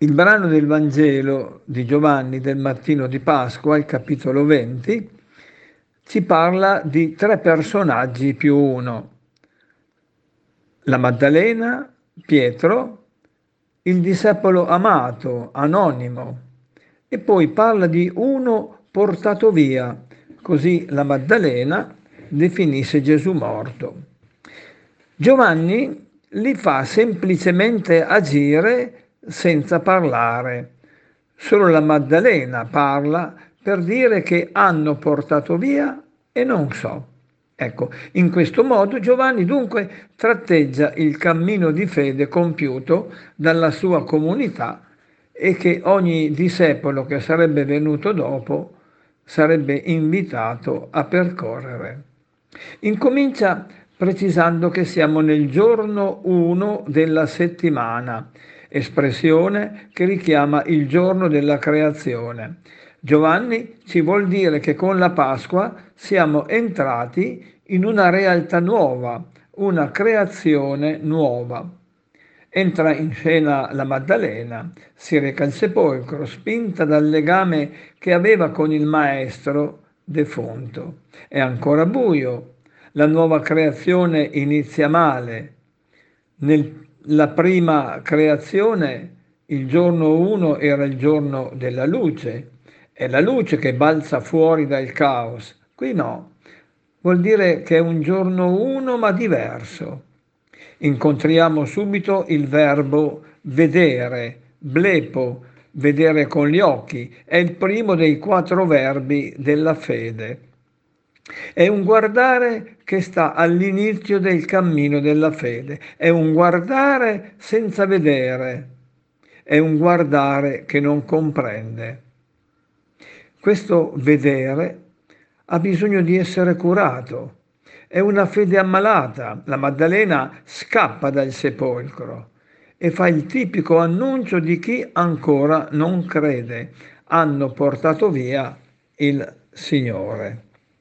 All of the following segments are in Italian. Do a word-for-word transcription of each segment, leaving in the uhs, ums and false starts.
Il brano del Vangelo di Giovanni del mattino di Pasqua, il capitolo venti, ci parla di tre personaggi più uno: la Maddalena, Pietro, il discepolo amato, anonimo, e poi parla di uno portato via, così la Maddalena definisce Gesù morto. Giovanni li fa semplicemente agire senza parlare. Solo la Maddalena parla per dire che hanno portato via e non so. Ecco, in questo modo Giovanni dunque tratteggia il cammino di fede compiuto dalla sua comunità e che ogni discepolo che sarebbe venuto dopo sarebbe invitato a percorrere. Incomincia precisando che siamo nel giorno uno della settimana, espressione che richiama il giorno della creazione. Giovanni ci vuol dire che con la Pasqua siamo entrati in una realtà nuova, una creazione nuova. Entra in scena la Maddalena, si reca al sepolcro, spinta dal legame che aveva con il maestro defunto. È ancora buio, la nuova creazione inizia male. Nella prima creazione il giorno uno era il giorno della luce, è la luce che balza fuori dal caos. Qui no, vuol dire che è un giorno uno ma diverso. Incontriamo subito il verbo vedere, blepo, vedere con gli occhi, è il primo dei quattro verbi della fede. È un guardare che sta all'inizio del cammino della fede, è un guardare senza vedere, è un guardare che non comprende. Questo vedere ha bisogno di essere curato, è una fede ammalata. La Maddalena scappa dal sepolcro e fa il tipico annuncio di chi ancora non crede: hanno portato via il Signore.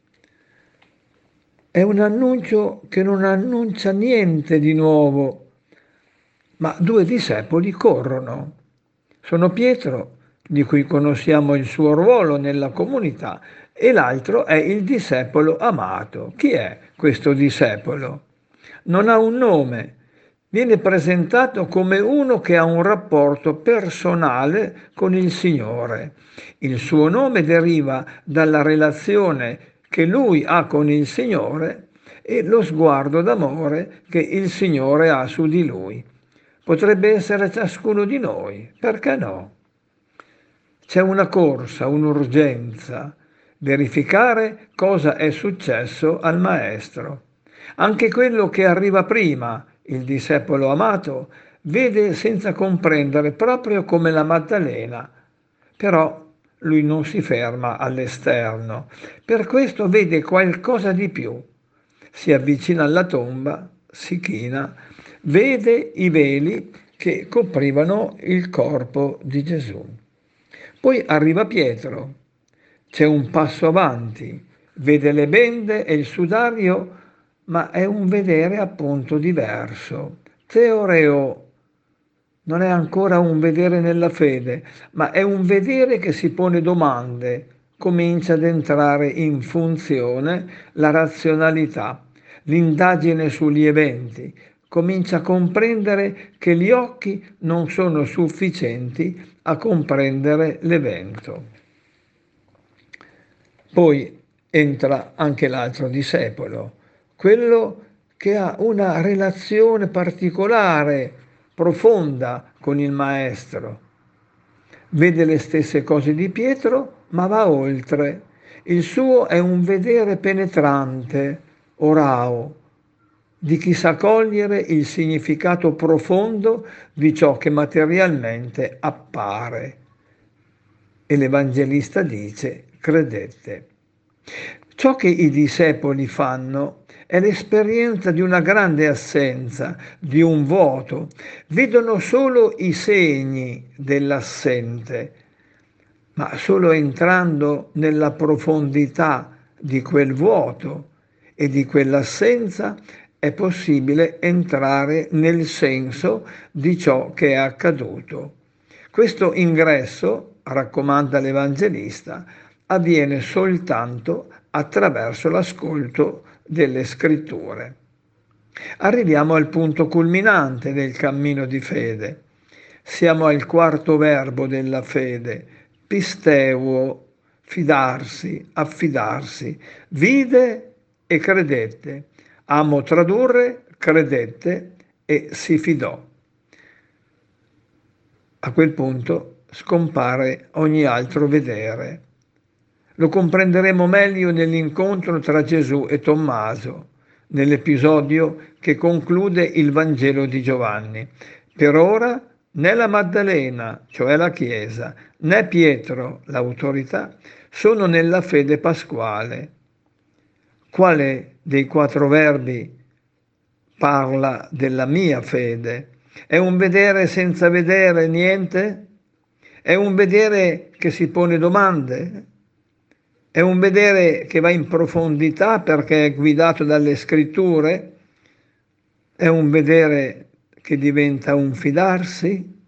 È un annuncio che non annuncia niente di nuovo, ma due discepoli corrono. Sono Pietro, di cui conosciamo il suo ruolo nella comunità, e l'altro è il discepolo amato. Chi è questo discepolo? Non ha un nome, viene presentato come uno che ha un rapporto personale con il Signore. Il suo nome deriva dalla relazione che lui ha con il Signore e lo sguardo d'amore che il Signore ha su di lui. Potrebbe essere ciascuno di noi, perché no? C'è una corsa, un'urgenza, verificare cosa è successo al Maestro. Anche quello che arriva prima, il discepolo amato, vede senza comprendere, proprio come la Maddalena. Però lui non si ferma all'esterno, per questo vede qualcosa di più. Si avvicina alla tomba, si china, vede i veli che coprivano il corpo di Gesù. Poi arriva Pietro, c'è un passo avanti, vede le bende e il sudario, ma è un vedere appunto diverso. Theoreo non è ancora un vedere nella fede, ma è un vedere che si pone domande, comincia ad entrare in funzione la razionalità, l'indagine sugli eventi, comincia a comprendere che gli occhi non sono sufficienti a comprendere l'evento. Poi entra anche l'altro discepolo, quello che ha una relazione particolare, profonda con il Maestro. Vede le stesse cose di Pietro, ma va oltre. Il suo è un vedere penetrante, orao, di chi sa cogliere il significato profondo di ciò che materialmente appare. E l'Evangelista dice: credette. Ciò che i discepoli fanno è l'esperienza di una grande assenza, di un vuoto. Vedono solo i segni dell'assente, ma solo entrando nella profondità di quel vuoto e di quell'assenza è possibile entrare nel senso di ciò che è accaduto. Questo ingresso, raccomanda l'Evangelista, avviene soltanto attraverso l'ascolto delle Scritture. Arriviamo al punto culminante del cammino di fede. Siamo al quarto verbo della fede, pisteuo, fidarsi, affidarsi. Vide e credette. Amo tradurre, credette e si fidò. A quel punto scompare ogni altro vedere. Lo comprenderemo meglio nell'incontro tra Gesù e Tommaso, nell'episodio che conclude il Vangelo di Giovanni. Per ora né la Maddalena, cioè la Chiesa, né Pietro, l'autorità, sono nella fede pasquale. Quale dei quattro verbi parla della mia fede? È un vedere senza vedere niente? È un vedere che si pone domande? È un vedere che va in profondità perché è guidato dalle Scritture? È un vedere che diventa un fidarsi?